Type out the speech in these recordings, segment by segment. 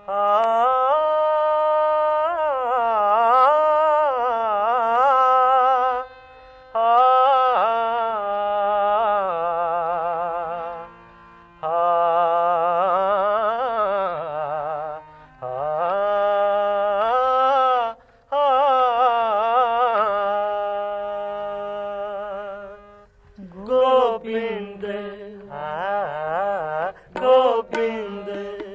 गोविंद गोविंद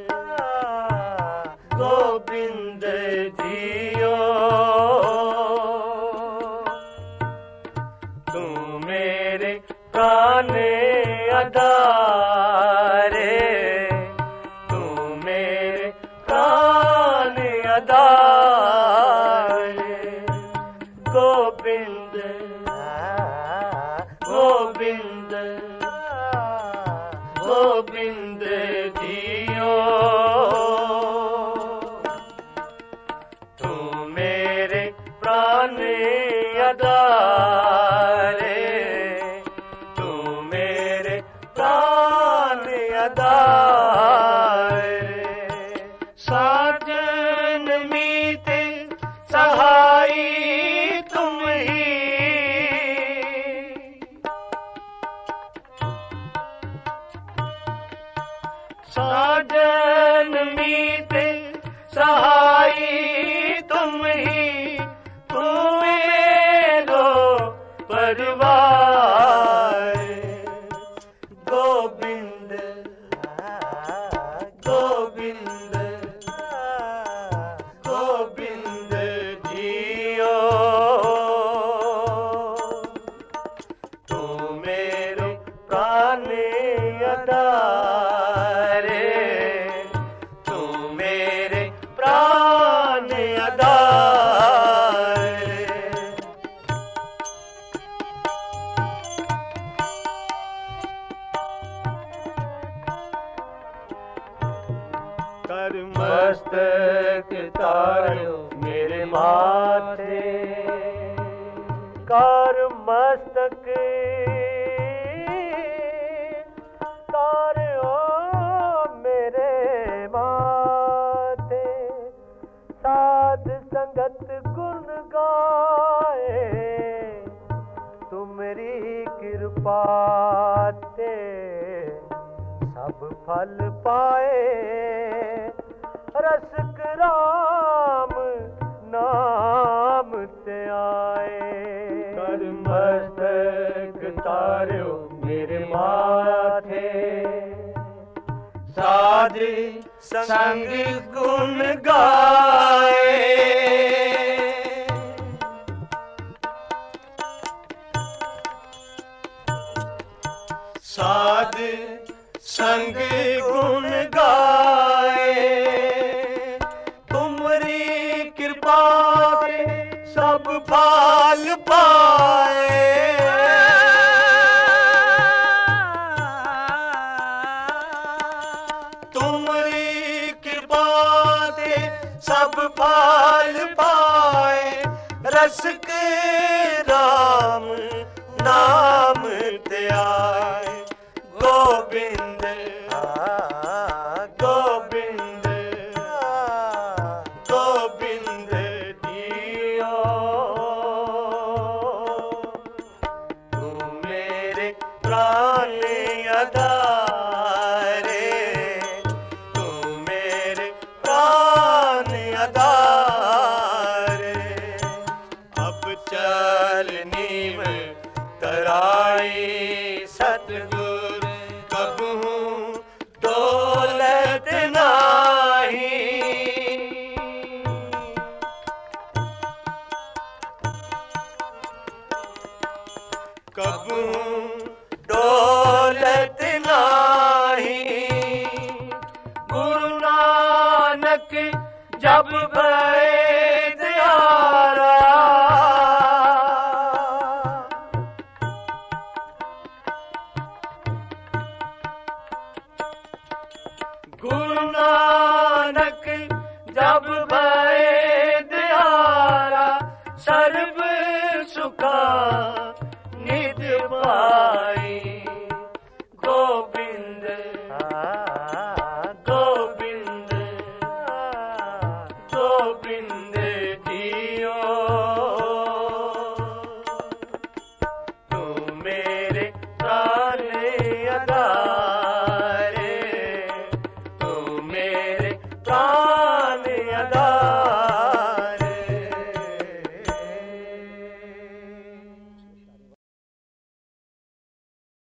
गोविंद जियो तू मेरे प्राणे आधारे तू मेरे प्राणे आधारे गोविंद गोविंद गोविंद जियो तू मेरे प्राण आधारे तू मेरे प्राण आधारे साजन मीते सहाई तुम ही साजन मीते सहाई तुम ही तुम मेरो परिवार गोविंद गोविंद गोविंद जियो तू मेरो प्राण आधारे तू मेरे प्राण आधारे कर मस्तक तारो मेरे माथे कर मस्तक तारो मेरे माथे साध संगत गुण गाए तुमरी कृपा ते सब फल पाए रसिक राम नाम ते आए कर मस्तक तारो मेरे माथे साध संग गुण गाए साध संग गुण गाए तुमरी कृपा से सब फल पाए तुमरी कृपा से सब फल पाए रसिक राम नाम ते आए गोविंद गोविंद गोविंद जियो तू मेरे प्राण आधारे तू मेरे प्राण आधारे अब चलनी में तराई सतगुर कबहू दौलत नाही कबहू दौलत नाही गुरु नानक जब भय दियारा गुरु नानक जब भय दियारा सर्व सुखा निध पाए